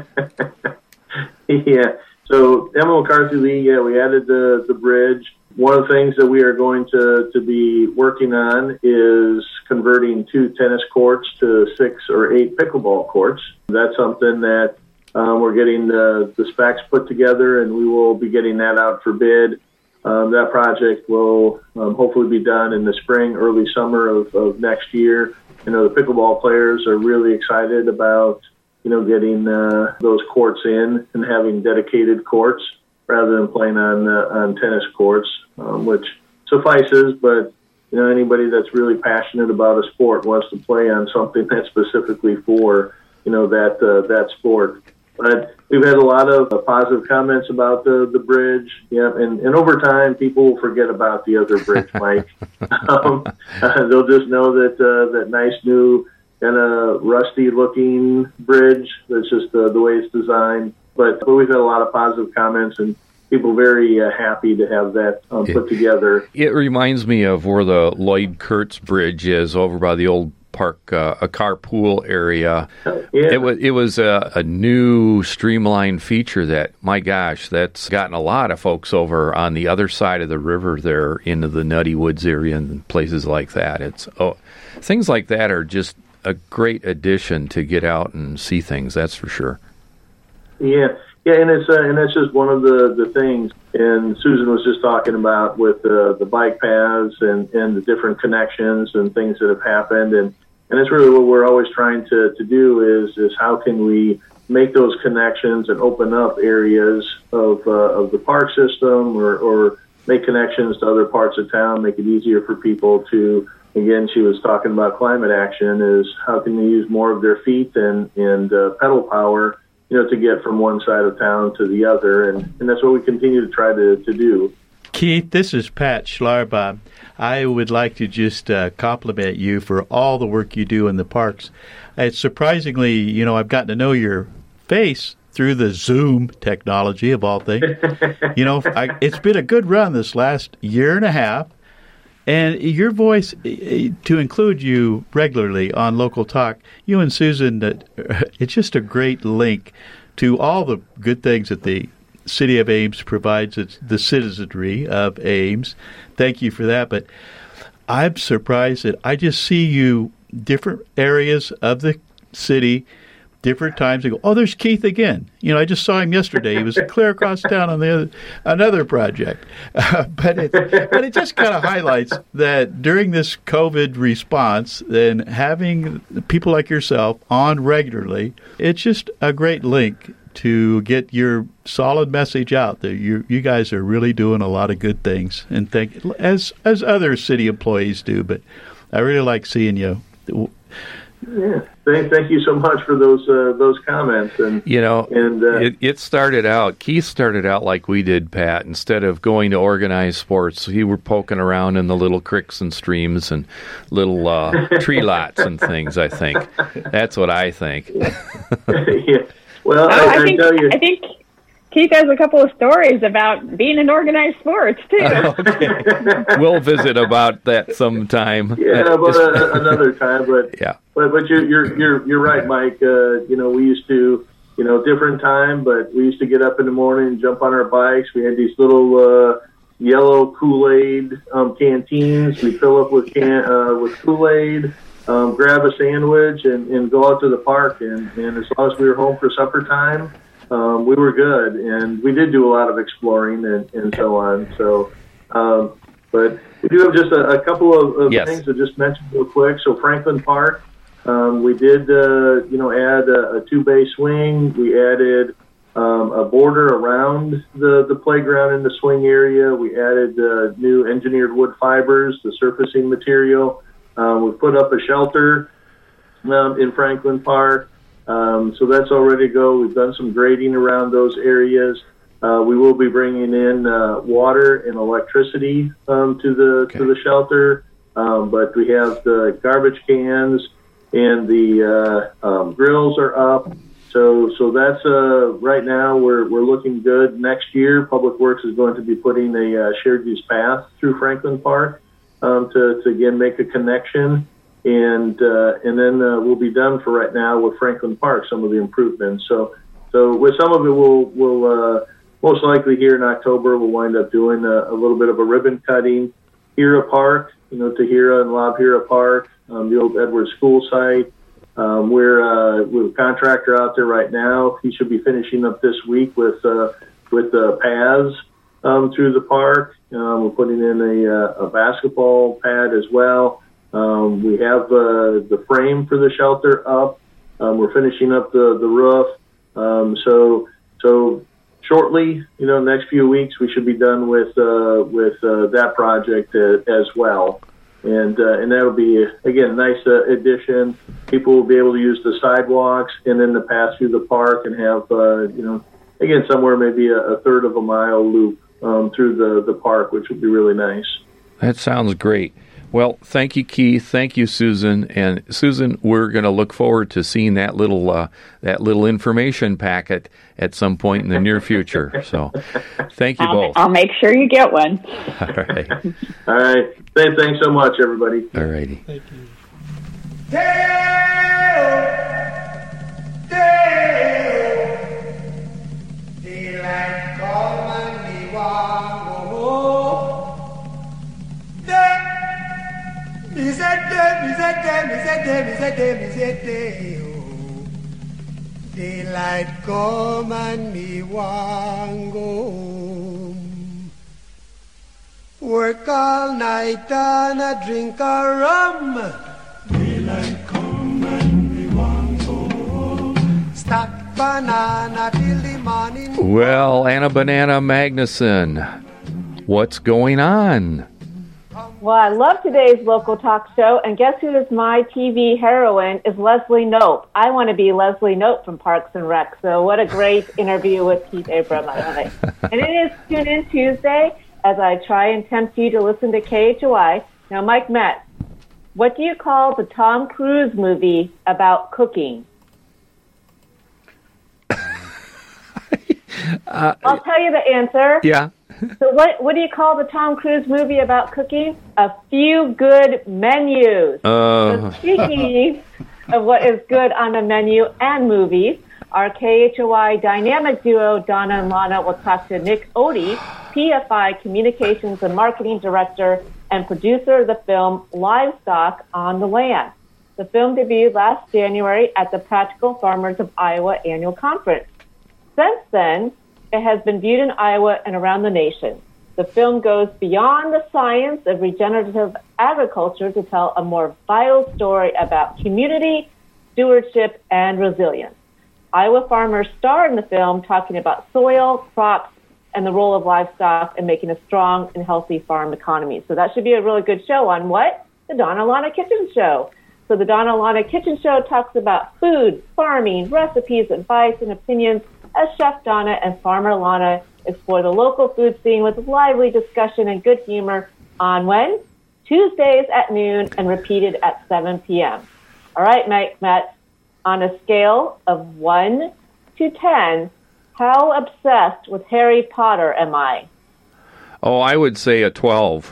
[SPEAKER 7] Yeah, so Emma McCarthy Lee, yeah, we added the, the bridge. One of the things that we are going to, to be working on is converting two tennis courts to six or eight pickleball courts. That's something that um, we're getting the, the specs put together, and we will be getting that out for bid. Um, that project will um, hopefully be done in the spring, early summer of, of next year. You know, the pickleball players are really excited about, you know, getting uh, those courts in and having dedicated courts rather than playing on uh, on tennis courts, um, which suffices. But you know, anybody that's really passionate about a sport wants to play on something that's specifically for you know that uh, that sport. But we've had a lot of uh, positive comments about the the bridge. Yeah, and, and over time, people will forget about the other bridge, Mike. um, uh, they'll just know that uh, that nice new kind of rusty-looking bridge. That's just uh, the way it's designed. But, but we've had a lot of positive comments and people very uh, happy to have that um, put
[SPEAKER 1] it,
[SPEAKER 7] together.
[SPEAKER 1] It reminds me of where the Lloyd Kurtz Bridge is over by the old park, uh, a carpool area.
[SPEAKER 7] Yeah.
[SPEAKER 1] It was it was a, a new streamlined feature that, my gosh, that's gotten a lot of folks over on the other side of the river there into the Nutty Woods area and places like that. It's oh, things like that are just a great addition to get out and see things. That's for sure.
[SPEAKER 7] Yeah, yeah, and it's uh, and that's just one of the, the things. And Susan was just talking about with uh, the bike paths and, and the different connections and things that have happened, and and it's really what we're always trying to, to do is is how can we make those connections and open up areas of uh, of the park system, or, or make connections to other parts of town, make it easier for people to. Again, she was talking about climate action. Is how can they use more of their feet and and uh, pedal power, you know, to get from one side of town to the other, and, and that's what we continue to try to, to do.
[SPEAKER 3] Keith, this is Pat Schlarbaum. I would like to just uh, compliment you for all the work you do in the parks. It's surprisingly, you know, I've gotten to know your face through the Zoom technology of all things. You know, I, it's been a good run this last year and a half. And your voice, to include you regularly on Local Talk, you and Susan, it's just a great link to all the good things that the City of Ames provides its, the citizenry of Ames. Thank you for that. But I'm surprised that I just see you different areas of the city, different times. I go, oh, there's Keith again. You know, I just saw him yesterday. He was clear across town on the other, another project. Uh, but it but it just kind of highlights that during this COVID response, then having people like yourself on regularly, it's just a great link to get your solid message out there. You you guys are really doing a lot of good things, and thank as as other city employees do. But I really like seeing you.
[SPEAKER 7] Yeah, thank, thank you so much for those uh, those comments. And
[SPEAKER 1] you know,
[SPEAKER 7] and uh,
[SPEAKER 1] it, it started out. Keith started out like we did, Pat. Instead of going to organized sports, he were poking around in the little creeks and streams and little uh, tree lots and things. I think that's what I think.
[SPEAKER 7] yeah. Well,
[SPEAKER 6] oh,
[SPEAKER 7] I,
[SPEAKER 6] I,
[SPEAKER 7] I
[SPEAKER 6] think,
[SPEAKER 7] tell you,
[SPEAKER 6] I think Keith has a couple of stories about being in organized sports too.
[SPEAKER 1] Okay. We'll visit about that sometime.
[SPEAKER 7] Yeah, but uh, another time. But
[SPEAKER 1] yeah,
[SPEAKER 7] but but you're you're you're you're right, Mike. Uh, you know, we used to, you know, different time, but we used to get up in the morning, jump on our bikes. We had these little uh, yellow Kool-Aid um, canteens. We fill up with can uh, with Kool-Aid. Um, grab a sandwich and, and go out to the park, and, and as long as we were home for supper time, um, we were good. And we did do a lot of exploring and, and so on. So, um, but we do have just a, a couple of, of
[SPEAKER 1] yes.
[SPEAKER 7] things to just mention real quick. So Franklin Park, um, we did uh, you know add a, a two-bay swing. We added um, a border around the, the playground in the swing area. We added uh, new engineered wood fibers, the surfacing material. Um, we've put up a shelter um, in Franklin Park, um, so that's all ready to go. We've done some grading around those areas. Uh, we will be bringing in uh, water and electricity um, to the okay. to the shelter, um, but we have the garbage cans and the uh, um, grills are up. So so that's uh, right now we're we're looking good. Next year, Public Works is going to be putting a uh, shared use path through Franklin Park. Um, to, to again make a connection, and uh, and then uh, we'll be done for right now with Franklin Park. Some of the improvements. So so with some of it, we'll we'll uh, most likely here in October we'll wind up doing a, a little bit of a ribbon cutting. Hira Park, you know, Tahira and Lob Hira Park, um, the old Edwards School site. Um, we're uh, with a contractor out there right now. He should be finishing up this week with uh, with the paths um, through the park. Um, we're putting in a, uh, a basketball pad as well. Um, we have uh, the frame for the shelter up. Um, we're finishing up the, the roof. Um, so so shortly, you know, next few weeks, we should be done with uh, with uh, that project uh, as well. And uh, and that'll be, again, a nice uh, addition. People will be able to use the sidewalks and then to pass through the park and have, uh, you know, again, somewhere maybe a, a third of a mile loop Um, through the, the park, which would be really nice.
[SPEAKER 1] That sounds great. Well, thank you, Keith. Thank you, Susan. And Susan, we're going to look forward to seeing that little uh, that little information packet at some point in the near future. So, thank you
[SPEAKER 6] I'll,
[SPEAKER 1] both.
[SPEAKER 6] I'll make sure you get one.
[SPEAKER 1] All right.
[SPEAKER 7] All right. Th- Thanks so much, everybody.
[SPEAKER 1] All righty.
[SPEAKER 2] Dale, Dale, daylight come and me want go home. Dale, me say Dale, me say Dale, me say Dale, me say Dale, me say Dale. Daylight come and me want go home. Work all night and a drink a rum. Daylight come and we want go home. Stack banana till the morning.
[SPEAKER 1] Well, Anna Banana Magnuson, what's going on?
[SPEAKER 8] Well, I love today's local talk show, and guess who is my T V heroine is Leslie Knope. I want to be Leslie Knope from Parks and Rec, so what a great interview with Keith Abram. I love it. And it is Tune In Tuesday, as I try and tempt you to listen to K H O I. Now, Mike Metz, what do you call the Tom Cruise movie about cooking?
[SPEAKER 1] uh,
[SPEAKER 8] I'll tell you the answer.
[SPEAKER 1] Yeah.
[SPEAKER 8] So what what do you call the Tom Cruise movie about cooking? A Few Good Menus.
[SPEAKER 1] Uh.
[SPEAKER 8] So speaking of what is good on the menu and movies, our K H O I dynamic duo, Donna and Lana, will talk to Nick Odie, P F I Communications and Marketing Director and producer of the film Livestock on the Land. The film debuted last January at the Practical Farmers of Iowa annual conference. Since then, it has been viewed in Iowa and around the nation. The film goes beyond the science of regenerative agriculture to tell a more vital story about community, stewardship, and resilience. Iowa farmers star in the film talking about soil, crops, and the role of livestock in making a strong and healthy farm economy. So that should be a really good show on what? The Donna Lana Kitchen Show. So the Donna Lana Kitchen Show talks about food, farming, recipes, advice, and opinions as Chef Donna and Farmer Lana explore the local food scene with lively discussion and good humor on when? Tuesdays at noon and repeated at seven p.m. All right, Mike Metz, on a scale of one to ten, how obsessed with Harry Potter am I?
[SPEAKER 1] Oh, I would say a twelve.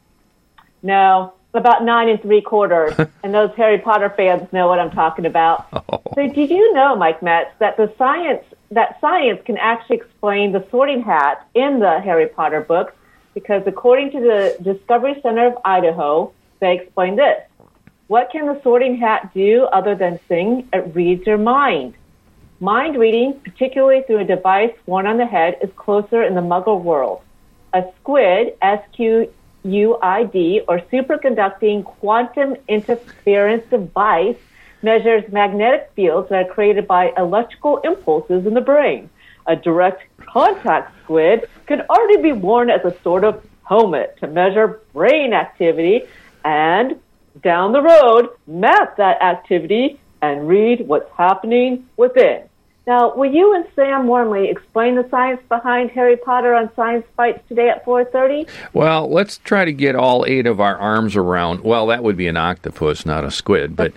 [SPEAKER 8] No, about nine and three quarters. And those Harry Potter fans know what I'm talking about.
[SPEAKER 1] Oh.
[SPEAKER 8] So did you know, Mike Metz, that the science that science can actually explain the sorting hat in the Harry Potter books? Because according to the Discovery Center of Idaho, they explain this. What can the sorting hat do other than sing? It reads your mind. Mind reading, particularly through a device worn on the head, is closer in the Muggle world. A squid, S Q U I D, or superconducting quantum interference device, measures magnetic fields that are created by electrical impulses in the brain. A direct contact squid can already be worn as a sort of helmet to measure brain activity and, down the road, map that activity and read what's happening within. Now, will you and Sam Wormley explain the science behind Harry Potter on Science Bites today at four thirty?
[SPEAKER 1] Well, let's try to get all eight of our arms around. Well, that would be an octopus, not a squid, but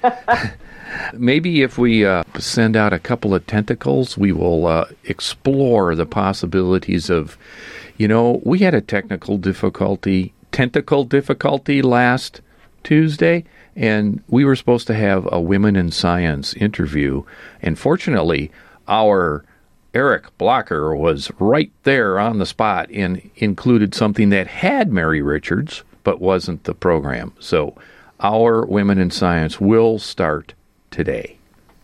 [SPEAKER 1] maybe if we uh, send out a couple of tentacles, we will uh, explore the possibilities of, you know, we had a technical difficulty, tentacle difficulty last Tuesday, and we were supposed to have a Women in Science interview, and fortunately, our Eric Blocker was right there on the spot and included something that had Mary Richards, but wasn't the program. So our Women in Science will start today.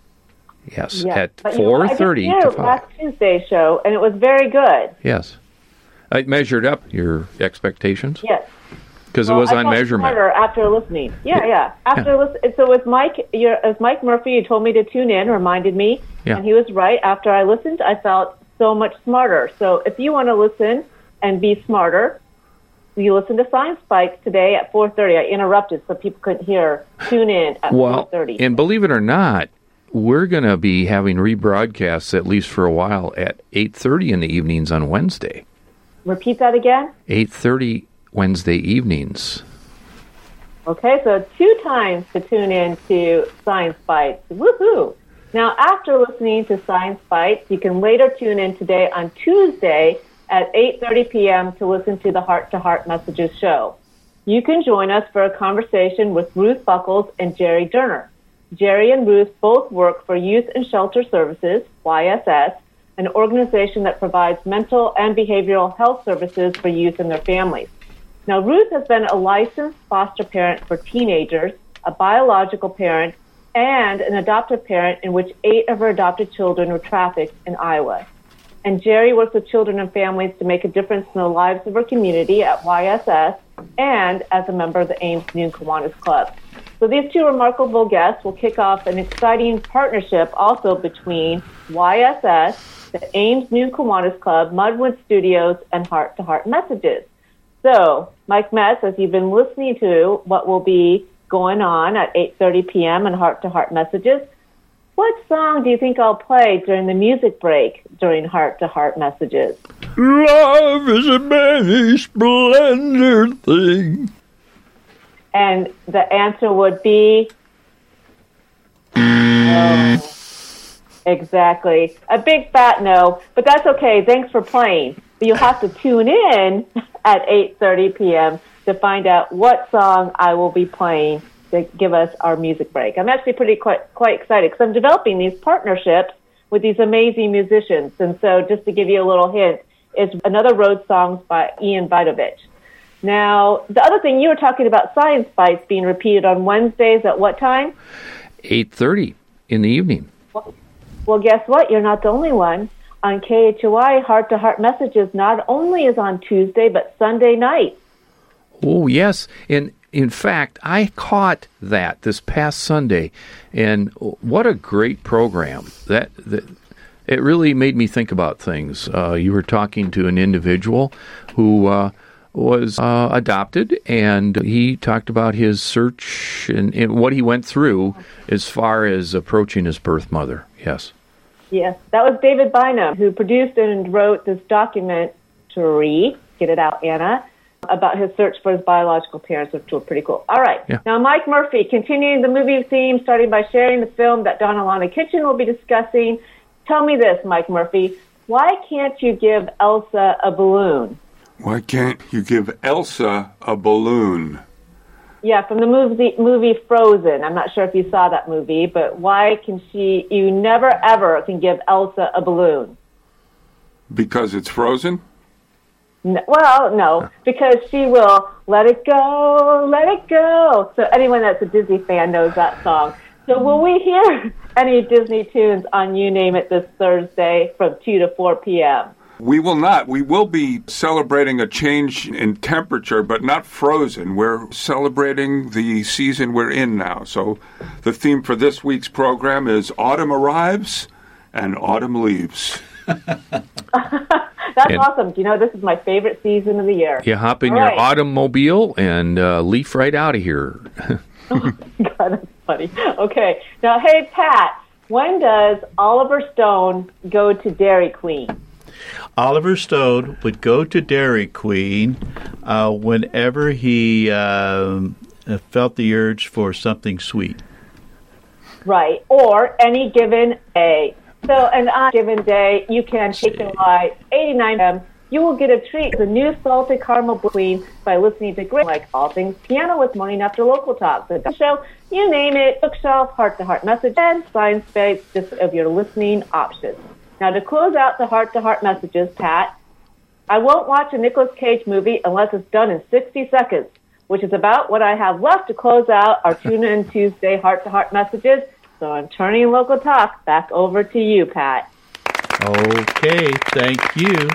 [SPEAKER 1] Yes,
[SPEAKER 8] yes.
[SPEAKER 1] at four thirty to five.
[SPEAKER 8] Last Tuesday's show, and it was very good.
[SPEAKER 1] Yes. I measured up your expectations?
[SPEAKER 8] Yes.
[SPEAKER 1] Because
[SPEAKER 8] well,
[SPEAKER 1] it was
[SPEAKER 8] I
[SPEAKER 1] on
[SPEAKER 8] felt
[SPEAKER 1] measurement.
[SPEAKER 8] Smarter after listening. Yeah, yeah. After
[SPEAKER 1] yeah.
[SPEAKER 8] listen, so with Mike, you're, as Mike Murphy, you told me to tune in, reminded me,
[SPEAKER 1] yeah.
[SPEAKER 8] and he was right. After I listened, I felt so much smarter. So if you want to listen and be smarter, you listen to Science Bites today at four thirty. I interrupted so people couldn't hear. Tune in at
[SPEAKER 1] well,
[SPEAKER 8] four thirty.
[SPEAKER 1] And believe it or not, we're going to be having rebroadcasts, at least for a while, at eight thirty in the evenings on Wednesday.
[SPEAKER 8] Repeat that again?
[SPEAKER 1] eight thirty Wednesday evenings.
[SPEAKER 8] Okay, so two times to tune in to Science Bites. Woohoo! Now, after listening to Science Bites, you can later tune in today on Tuesday at eight thirty p.m. to listen to the Heart to Heart Messages show. You can join us for a conversation with Ruth Buckles and Jerry Durner. Jerry and Ruth both work for Youth and Shelter Services, Y S S, an organization that provides mental and behavioral health services for youth and their families. Now, Ruth has been a licensed foster parent for teenagers, a biological parent, and an adoptive parent in which eight of her adopted children were trafficked in Iowa. And Jerry works with children and families to make a difference in the lives of her community at Y S S and as a member of the Ames Noon Kiwanis Club. So these two remarkable guests will kick off an exciting partnership also between Y S S, the Ames Noon Kiwanis Club, Mudwood Studios, and Heart to Heart Messages. So, Mike Metz, as you've been listening to what will be going on at eight thirty p.m. in Heart to Heart Messages, what song do you think I'll play during the music break during Heart to Heart Messages?
[SPEAKER 1] Love is a many splendid thing.
[SPEAKER 8] And the answer would be... Oh, exactly. A big fat no, but that's okay. Thanks for playing. But you'll have to tune in at eight thirty p.m. to find out what song I will be playing to give us our music break. I'm actually pretty quite, quite excited because I'm developing these partnerships with these amazing musicians. And so just to give you a little hint, is Another Road Songs by Ian Vidovich. Now, the other thing, you were talking about Science Bites being repeated on Wednesdays at what time?
[SPEAKER 1] eight thirty in the evening.
[SPEAKER 8] Well, well, guess what? You're not the only one. On K H O I, Heart to Heart Messages not only is on Tuesday, but Sunday night.
[SPEAKER 1] Oh, yes. And in fact, I caught that this past Sunday, and what a great program. That, that it really made me think about things. Uh, you were talking to an individual who uh, was uh, adopted, and he talked about his search and, and what he went through as far as approaching his birth mother. Yes.
[SPEAKER 8] Yes, that was David Bynum, who produced and wrote this documentary, get it out, Anna, about his search for his biological parents, which were pretty cool. All right. Yeah. Now, Mike Murphy, continuing the movie theme, starting by sharing the film that Don Alana Kitchen will be discussing. Tell me this, Mike Murphy, why can't you give Elsa a balloon?
[SPEAKER 9] Why can't you give Elsa a balloon?
[SPEAKER 8] Yeah, from the movie movie Frozen. I'm not sure if you saw that movie, but why can she, you never ever can give Elsa a balloon?
[SPEAKER 9] Because it's frozen?
[SPEAKER 8] No, well, no, because she will let it go, let it go. So anyone that's a Disney fan knows that song. So will we hear any Disney tunes on You Name It this Thursday from two to four p.m.?
[SPEAKER 9] We will not. We will be celebrating a change in temperature, but not frozen. We're celebrating the season we're in now. So the theme for this week's program is Autumn Arrives and Autumn Leaves.
[SPEAKER 8] That's and awesome. You know, this is my favorite season of the year.
[SPEAKER 1] You hop in
[SPEAKER 8] All
[SPEAKER 1] your
[SPEAKER 8] right.
[SPEAKER 1] automobile and uh, leaf right out of here.
[SPEAKER 8] Oh, God, that's funny. Okay. Now, hey, Pat, when does Oliver Stone go to Dairy Queen?
[SPEAKER 3] Oliver Stone would go to Dairy Queen uh, whenever he um, felt the urge for something sweet.
[SPEAKER 8] Right, or any given day. So, and on a given day, you can take your line eighty-nine M. You will get a treat, the new salted caramel queen, by listening to great, like All Things Piano with Morning After Local Talk, the show, you name it, bookshelf, heart-to-heart message, and science space, just of your listening options. Now, to close out the heart-to-heart messages, Pat, I won't watch a Nicolas Cage movie unless it's done in sixty seconds, which is about what I have left to close out our Tune In Tuesday heart-to-heart messages. So I'm turning Local Talk back over to you, Pat.
[SPEAKER 3] Okay, thank you.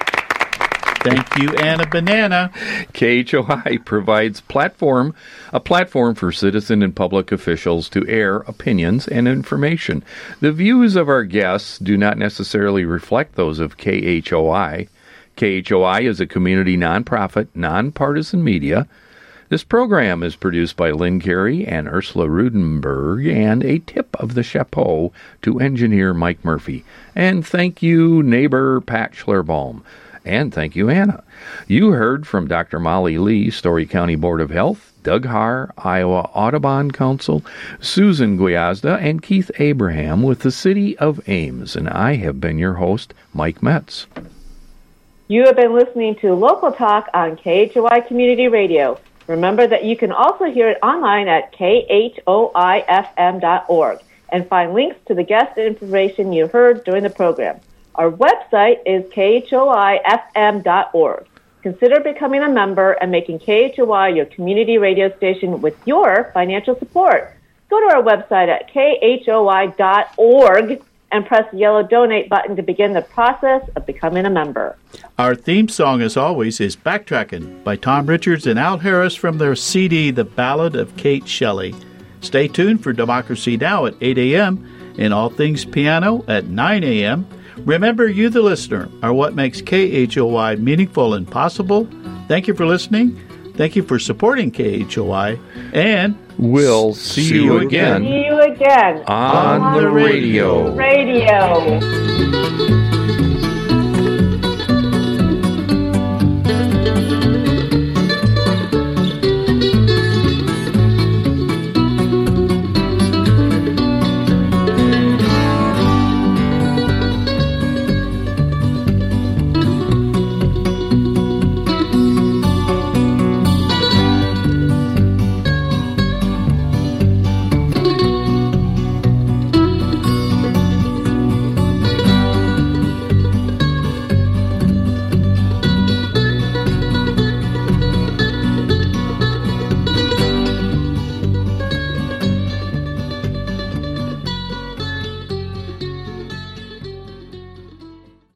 [SPEAKER 3] Thank you, Anna Banana.
[SPEAKER 1] K H O I provides platform a platform for citizen and public officials to air opinions and information. The views of our guests do not necessarily reflect those of K H O I. K H O I is a community nonprofit, nonpartisan media. This program is produced by Lynn Carey and Ursula Rudenberg, and a tip of the chapeau to engineer Mike Murphy. And thank you, neighbor Pat Schlerbaum. And thank you, Anna. You heard from Doctor Molly Lee, Story County Board of Health, Doug Haar, Iowa Audubon Council, Susan Guiazda, and Keith Abraham with the City of Ames. And I have been your host, Mike Metz.
[SPEAKER 8] You have been listening to Local Talk on K H O I Community Radio. Remember that you can also hear it online at K H O I F M dot org and find links to the guest information you heard during the program. Our website is K H O I F M dot org. Consider becoming a member and making K H O I your community radio station with your financial support. Go to our website at K H O I dot org and press the yellow donate button to begin the process of becoming a member.
[SPEAKER 3] Our theme song, as always, is Backtrackin' by Tom Richards and Al Harris from their C D, The Ballad of Kate Shelley. Stay tuned for Democracy Now! At eight a.m. and All Things Piano at nine a.m. Remember, you, the listener, are what makes K H O I meaningful and possible. Thank you for listening. Thank you for supporting K H O I. And
[SPEAKER 1] we'll see, see you again.
[SPEAKER 8] See you again
[SPEAKER 1] on, on the radio.
[SPEAKER 8] Radio.